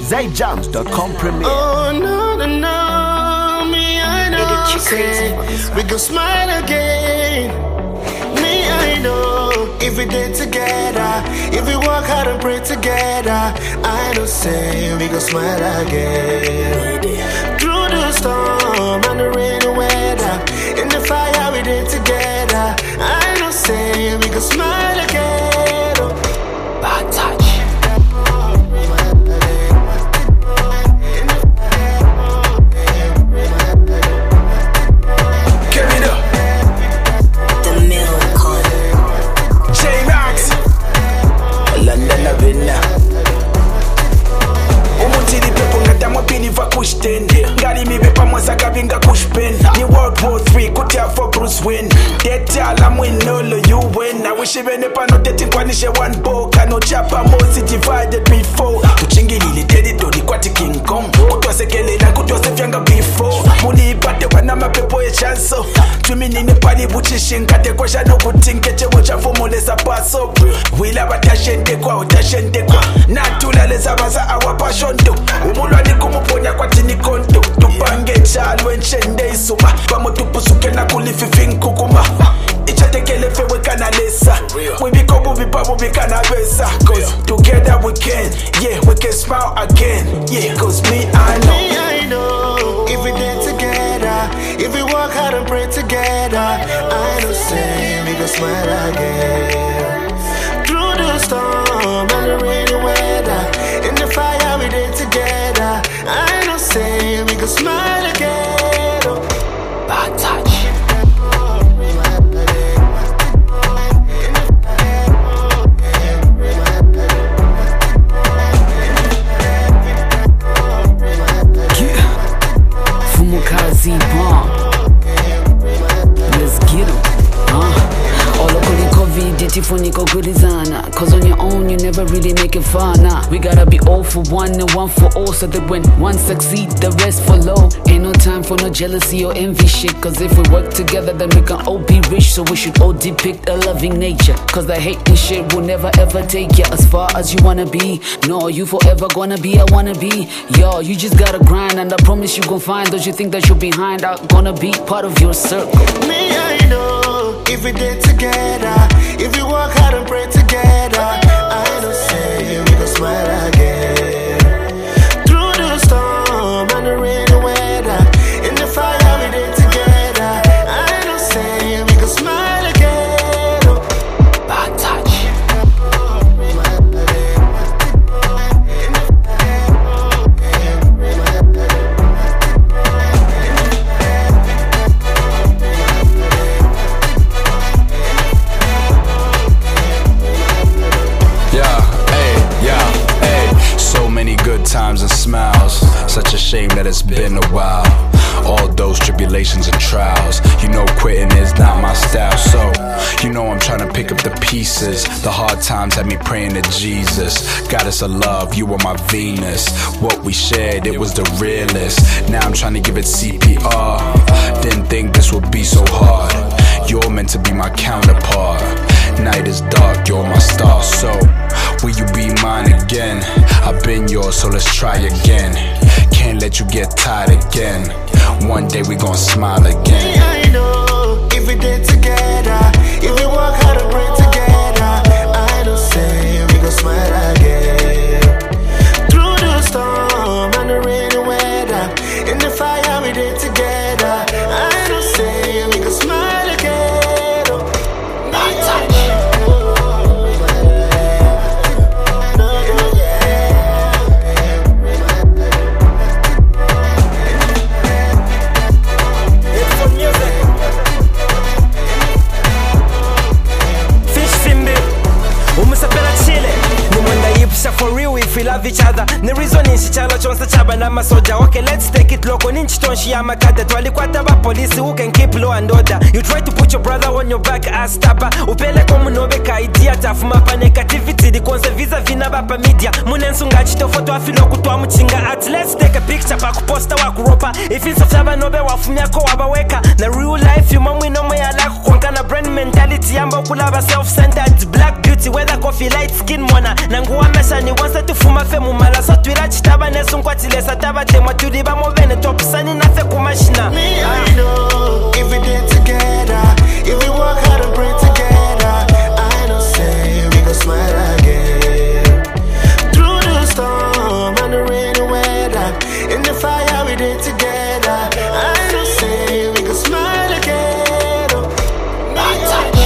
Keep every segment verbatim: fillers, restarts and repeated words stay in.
zay jams dot com premiere. Oh no, no, no, me I know, say we gon' smile again. Me I know, if we did together, if we work hard and pray together, I know, say we gon' smile again. Through the storm and the rainy weather, in the fire we did together, I know, say we gon' smile again. Oh. Bad touch. Ngari mi bepa mwaza kabinga kushpen. Ni World War three kutia for Bruce Wayne. Deti ala mwinolo you win. I wish even if I no dating kwanishe one book. I no chapa mosi divided before. Tuchingilili dedi dodi kwati King Kong. Kutwa sekele na kutwa sefyanga before. Muni ipate wana mapepo ye chanso. Tumi nini pali buchishin kate kwa shano kutinkeche mocha fumuleza paso. Wila batashende kwa utashende kwa. Natula leza baza awa pashondo. Umulwa ni kumuponya kwa tini konto. Tupange chalo enchende isuma. Vamo tupusuke na kulififin kukuma. Ichatekele fewe kana lesa. We bikobu bipabu bikana besa. Cause together we can, yeah, we can smile again. Yeah, cause me I know. Me I know, if we did together, if we work hard and pray together, I know, say we gon' smile again. Through the storm and the rainy weather, in the fire we did together, I know, say we gon' smile again. Oh. Bad touch. Fumukazi bomb. Let's get 'em. Uh. All of the COVID, itifuniko kulizana. Cause on your own, you never really make it far. Nah, we gotta be all for one and one for all. So that when one succeeds, the rest follow. Ain't no time for no jealousy or envy shit. Cause if we work together, then we can all be rich. So we should all depict a loving nature. Cause the hate and shit will never ever take you as far as you wanna be. No, you forever gonna be, I wanna be. Yo, you just gotta grind, and I promise you gon' find those you think that you're behind are gonna be part of your circle. Me, I know, if we did together, if we work hard and pray together, I know, say we gon' smile again. Through the storm and the rainy weather, in the fire we did together, I know, say we gon' smile again. Oh. Bad touch. Times and smiles, such a shame that it's been a while. All those tribulations and trials, you know quitting is not my style. So, you know I'm trying to pick up the pieces. The hard times had me praying to Jesus. Goddess of love, you were my Venus. What we shared, it was the realest. Now I'm trying to give it C P R. Didn't think this would be so hard. You're meant to be my counterpart. Night is dark, you're my star. So, will you be mine again? I've been yours, so let's try again. Can't let you get tired again. One day we gon' smile again. I know, if we did together, if we work hard and pray together, I know, say we gon' smile again. Through the storm and the rainy weather, in the fire we did together, I know, say we gon' smile again. Oh. Bad touch. For real, if we love each other. The reason is chalo chonsa chaba na masoja. Okay, let's take it loco. Ninchi tonshi ya makata. Twalikwata ba police who can keep law and order. You try to put your brother on your back as tapa. Upele komu nobe ka idia tafuma pa negativity. Di konse visa vina ba pa media. Munensunga chito foto afilo kutwa mchinga at. Let's take a picture pa kuposta wa kuropa. If it's a chaba nobe wafumia ko wabaweka. Na real life you mamu inomo ya laku kwankana brand mentality. Yamba kulaba self-centered black beauty. Whether coffee light skin mona. Nanguwa mesha ni wansa tufuma fe mumala. So twila taba nesunkwatile sataba tema tudi bamovene topusani nafe kumashina. Me I know if we did together, if we work hard and pray together, I know say we gon' smile again. Through the storm and the rainy weather, in the fire we did together, I know say we gon' smile again. Oh, my touch.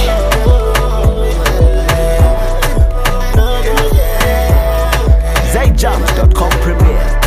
Zay Jams dot com premiere.